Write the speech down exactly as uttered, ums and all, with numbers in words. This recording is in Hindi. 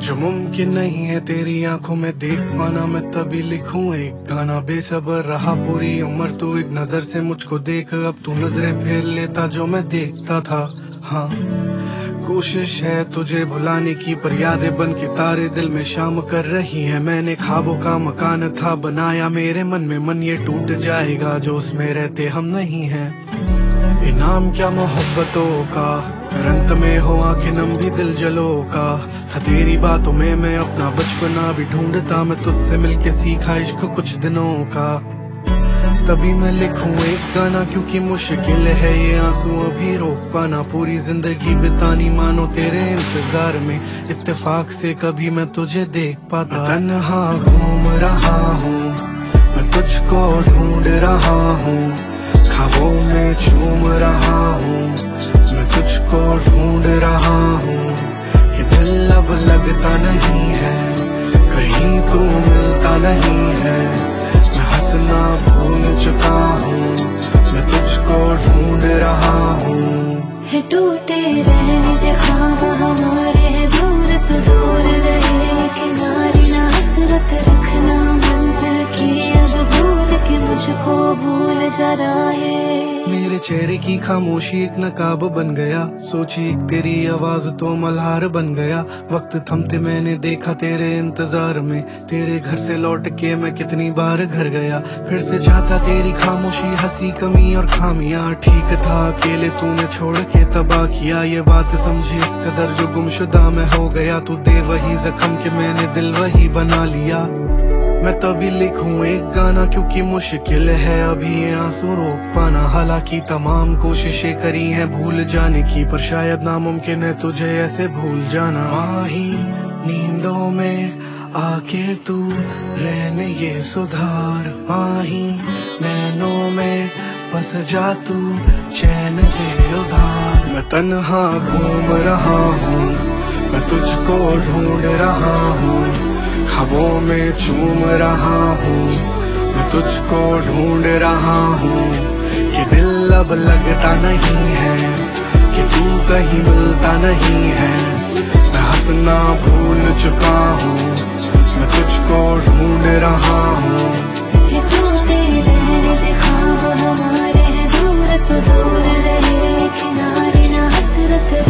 जो मुमकिन नहीं है तेरी आंखों में देख पाना, मैं तभी लिखूं एक गाना। बेसब्र रहा पूरी उम्र तू एक नजर से मुझको देख, अब तू नजरें फेर लेता जो मैं देखता था। हाँ कोशिश है तुझे भुलाने की, पर यादें बन के तारे दिल में शाम कर रही है। मैंने ख्वाबों का मकान था बनाया मेरे मन में, मन ये टूट जाएगा जो उसमें रहते हम नहीं हैं। इनाम क्या मोहब्बतों का, रंत में हो आंखें नम भी दिल जलो का। था तेरी बातों में मैं अपना बचपना भी ढूंढता, मैं तुझसे मिलके सीखा इश्क कुछ दिनों का। तभी मैं लिखूं एक गाना क्योंकि मुश्किल है ये आंसू अभी रोक पाना। पूरी जिंदगी बितानी मानो तेरे इंतजार में, इत्तेफाक से कभी मैं तुझे देख पाता। तन्हा घूम रहा हूँ मैं तुझको ढूंढ रहा हूँ, ख्वाबों में झूम रहा हूँ मैं तुझको ढूंढ रहा हूँ। कि दिल अब लगता नहीं है, कहीं तू मिलता नहीं है। मैं हंसना भूल चुका हूँ, मैं तुझको ढूंढ रहा हूँ। है टूटे रहने दे ख्वाब हमारे, है दूर तो दूर रहे किनारे। ना हसरत रखना मंजिल की, अब भूल के मुझको भूल जा रहा है। मेरे चेहरे की खामोशी एक नकाब बन गया, सोची एक तेरी आवाज तो मल्हार बन गया। वक्त थमते मैंने देखा तेरे इंतजार में, तेरे घर से लौट के मैं कितनी बार घर गया। फिर से चाहता तेरी खामोशी, हंसी कमी और खामियां। ठीक था अकेले तूने छोड़ के तबाह किया, ये बात समझी इस कदर जो गुमशुदा मैं हो गया। तू दे वही जख्म के मैंने दिल वही बना लिया। मैं तभी लिखूं एक गाना क्योंकि मुश्किल है अभी ये आंसू रोक पाना। हालांकि तमाम कोशिशें करी हैं भूल जाने की, पर शायद नामुमकिन है तुझे ऐसे भूल जाना। माही नींदों में आके तू रहने ये सुधार, माही नैनों में बस जा तू चैन दे उधार। मैं तन्हा घूम रहा हूँ मैं तुझको ढूंढ रहा हूँ, ख्वाबों में चूम रहा हूँ मैं तुझको ढूंढ रहा हूँ। कि दिल अब लगता नहीं है, कि तू कहीं मिलता नहीं है। मैं हंसना भूल चुका हूँ, मैं तुझको ढूंढ रहा हूँ। है टूटे रहने दे ख्वाब हमारे, है दूर तो दूर रहे किनारे। ना हसरत